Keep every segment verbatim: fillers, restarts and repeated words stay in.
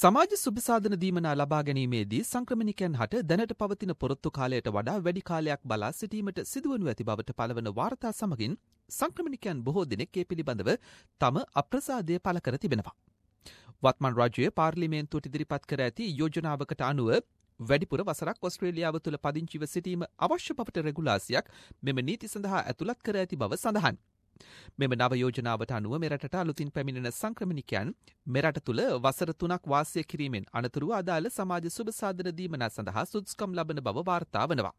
සමාජ සුබසාධන දීමනා ලබා ගැනීමේදී සංක්‍රමණිකයන් හට දැනට පවතින පොරොත්තු කාලයට වඩා වැඩි කාලයක් බලා සිටීමට සිදුවනු ඇති බවට පළවන වාර්තා සමගින් සංක්‍රමණිකයන් බොහෝ දෙනෙක් ඒ පිළිබඳව තම අප්‍රසාදය පළ කර තිබෙනවා. වත්මන් රාජ්‍යය පාර්ලිමේන්තුවට ඉදිරිපත් කර ඇති යෝජනාවකට අනුව වැඩිපුර වසරක් ඔස්ට්‍රේලියාව තුළ පදිංචිව සිටීම අවශ්‍ය බවට රෙගුලාසියක් මෙම නීති සඳහා ඇතුළත් කර ඇති බව සඳහන්. මෙම නව යෝජනාවට අනුව මෙරටට අලුතින් පැමිණෙන සංක්‍රමණිකයන් මෙරට තුළ වසර තුනක් වාසය කිරීමෙන් අනතුරුව අදාළ සමාජ සුබසාධන දීමනා සඳහා සුදුසුකම් ලබන බව වාර්තා වනවා.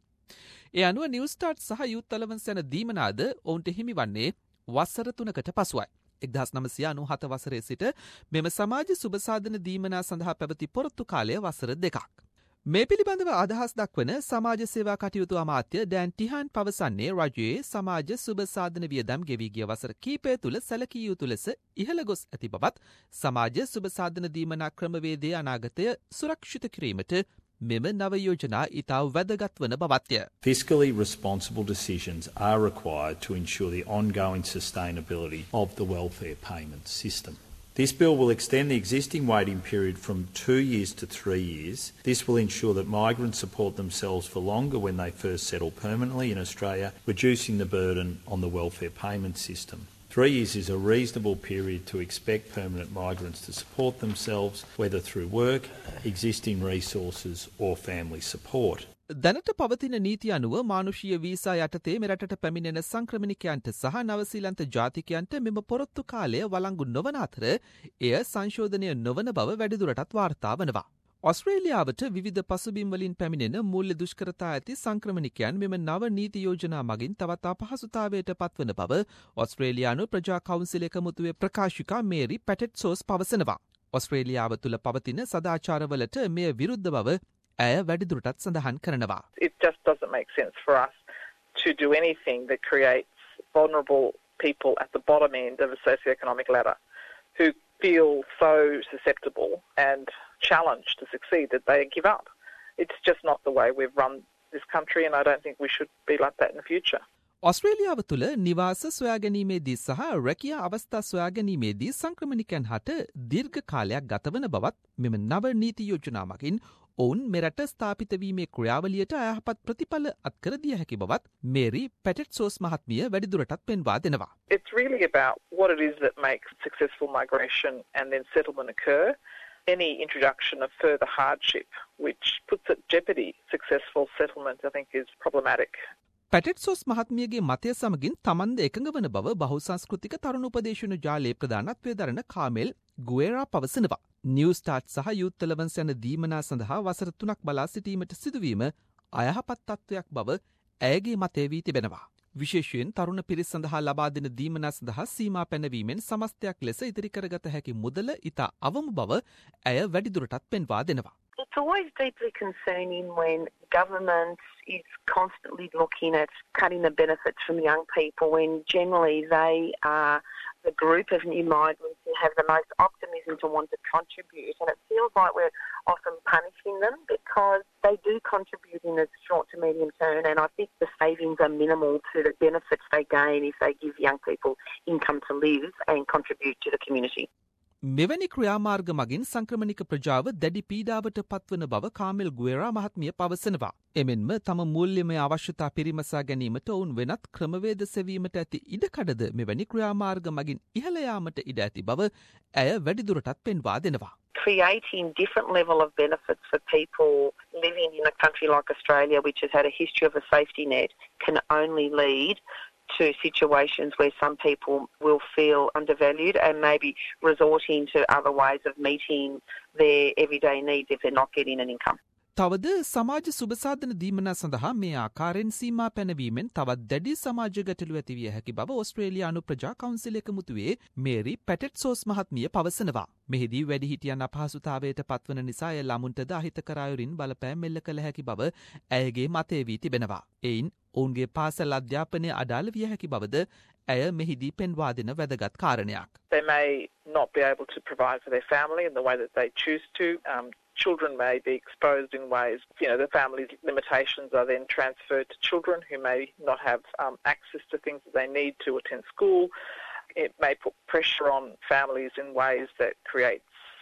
ඒ අනුව නිව්ස්ටාර්ට් සහ යූත් අලවන්ස් යන දීමනාද ඔවුන්ට හිමිවන්නේ වසර තුනකට පසුවයි. එක්දහස් නවසිය අනූහත වසරේ සිට මෙම සමාජ සුබසාධන දීමනා සඳහා පැවති පොරොත්තු කාලය වසර දෙකක්. මේ පිළිබඳව අදහස් දක්වන සමාජ සේවා කටයුතු අමාත්‍ය ඩෑන් ටිහාන් පවසන්නේ රජයේ සමාජ සුබසාධන වියදම් ගෙවී ගිය වසර කීපය තුළ සැලකිය යුතු ලෙස ඉහළ ගොස් ඇති බවත් සමාජ සුබසාධන දීමනා ක්‍රමවේදයේ අනාගතය සුරක්ෂිත කිරීමට මෙම නව යෝජනා ඉතා වැදගත් වන බවත්ය. Fiscally responsible decisions are required to ensure the ongoing sustainability of the welfare payment system. This bill will extend the existing waiting period from two years to three years. This will ensure that migrants support themselves for longer when they first settle permanently in Australia, reducing the burden on the welfare payment system. Three years is a reasonable period to expect permanent migrants to support themselves, whether through work, existing resources or family support. දැනට පවතින නීති අනුව මානුෂීය visa යටතේ මෙරටට පැමිණෙන සංක්‍රමණිකයන්ට සහ නවසීලන්ත ජාතිකයන්ට මෙම පොරොත්තු කාලය වළංගු නොවන අතර එය සංශෝධනය නොවන බව වැඩිදුරටත් වාර්තා වනවා. ඔස්ට්‍රේලියාවට විවිධ පසුබිම් වලින් පැමිණෙන මූල්‍ය දුෂ්කරතා ඇති සංක්‍රමණිකයන් මෙම නව නීති යෝජනා මගින් තවත් අපහසුතාවයට පත්වන බව ඔස්ට්‍රේලියානු ප්‍රජා කවුන්සිල් එකමුතුවේ ප්‍රකාශිකා මේරි පැටෙට්සෝස් පවසනවා. ඔස්ට්‍රේලියාව තුළ පවතින සදාචාරවලට මෙය විරුද්ධ බව ඇය වැඩිදුරටත් සඳහන් කරනවා. It just doesn't make sense for us to do anything that creates vulnerable people at the bottom end of a socioeconomic ladder who feel so susceptible and challenged to succeed that they give up. It's just not the way we've run this country, and I don't think we should be like that in the future. ඔස්ට්‍රේලියාව තුළ නිවාස සොයා ගැනීමේදී සහ රැකියා අවස්ථා සොයා ගැනීමේදී සංක්‍රමණිකයන් හට දීර්ඝ කාලයක් ගතවන බවත් මෙම නව නීති යෝජනා මගින් ඔවුන් මෙරට ස්ථාපිත වීමේ ක්‍රියාවලියට අයහපත් ප්‍රතිඵල අත්කර දිය හැකි බවත් මේරි පැටෙට්සෝස් මහත්මිය වැඩිදුරටත් පෙන්වා දෙනවා. It's really about what it is that makes successful migration and then settlement occur. Any introduction of further hardship which puts at jeopardy successful settlement, I think, is problematic. පැටෙට්සෝස් මහත්මියගේ මතය සමගින් තමන්ද එකඟ වන බව බහුසංස්කෘතික තරුණ උපදේශන ජාලයේ ප්‍රධානත්වය දරන කාමෙල් ගුවෙරා පවසනවා. නිව්ස්ටාර්ට් සහ යූත් අලවන්ස් යන දීමනා සඳහා වසර තුනක් බලා සිටීමට සිදුවීම අයහපත් තත්ත්වයක් බව ඇයගේ මතය වී තිබෙනවා. විශේෂයෙන් තරුණ පිරිස් සඳහා ලබා දෙන දීමනා සඳහා සීමා පැනවීමෙන් සමස්තයක් ලෙස ඉදිරි කරගත හැකි මුදල ඉතා අවම බව ඇය වැඩිදුරටත් පෙන්වා දෙනවා. It's always deeply concerning when government is constantly looking at cutting the benefits from young people when generally they are the group of new migrants who have the most optimism to want to contribute, and it feels like we're often punishing them because they do contribute in the short to medium term, and I think the savings are minimal to the benefits they gain if they give young people income to live and contribute to the community. මෙවැනි ක්‍රියාමාර්ග මගින් සංක්‍රමණික ප්‍රජාව දැඩි පීඩාවට පත්වන බව කාමෙල් Guevara මහත්මිය පවසනවා. එමෙන්ම තම මූල්‍යමය අවශ්‍යතා පිරිමසා ගැනීමට ඔවුන් වෙනත් ක්‍රමවේද සෙවීමට ඇති ඉඩකඩද මෙවැනි ක්‍රියාමාර්ග මගින් ඉහළ යාමට ඉඩ ඇති බව ඇය වැඩිදුරටත් පෙන්වා දෙනවා. Creating different level of benefits for people living in a country like Australia, which has had a history of a safety net, can only lead to situations where some people will feel undervalued and maybe resorting to other ways of meeting their everyday needs if they're not getting an income. තවද සමාජ සුබසාධන දීමනා සඳහා මේ ආකාරයෙන් සීමා පැනවීමෙන් තවත් දැඩි සමාජ ගැටලු ඇතිවිය හැකි බව ඔස්ට්‍රේලියානු ප්‍රජා කවුන්සිල් එකමුතුවේ මේරි පැටෙට්සෝස් මහත්මිය පවසනවා. මෙහිදී වැඩිහිටියන් අපහසුතාවයට පත්වන නිසා එය ළමුන්ටද අහිතකර අයුරින් බලපෑම් එල්ල කළ හැකි බව ඇයගේ මතය වී තිබෙනවා. එයින් ඔවුන්ගේ පාසල් අධ්‍යාපනය අඩාල විය හැකි බවද ඇය මෙහිදී පෙන්වා දෙන වැදගත් කාරණයක්. They may not be able to provide for their family in the way that they choose to. Um, children may be exposed in ways, you know, the family's limitations are then transferred to children who may not have um, access to things that they need to attend school. It may put pressure on families in ways that creates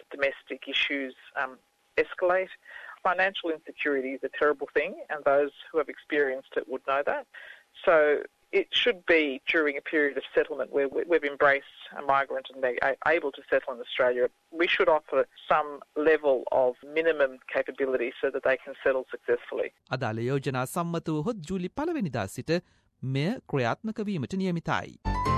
domestic issues um, escalate. Financial insecurity is a terrible thing, and those who have experienced it would know that. So it should be during a period of settlement where we've embraced a migrant and they're able to settle in Australia. We should offer some level of minimum capability so that they can settle successfully. අදාළ යෝජනා සම්මත වූ හොත් ජූලි පළවෙනිදා සිට මෙය ක්‍රියාත්මක වීමට නියමිතයි.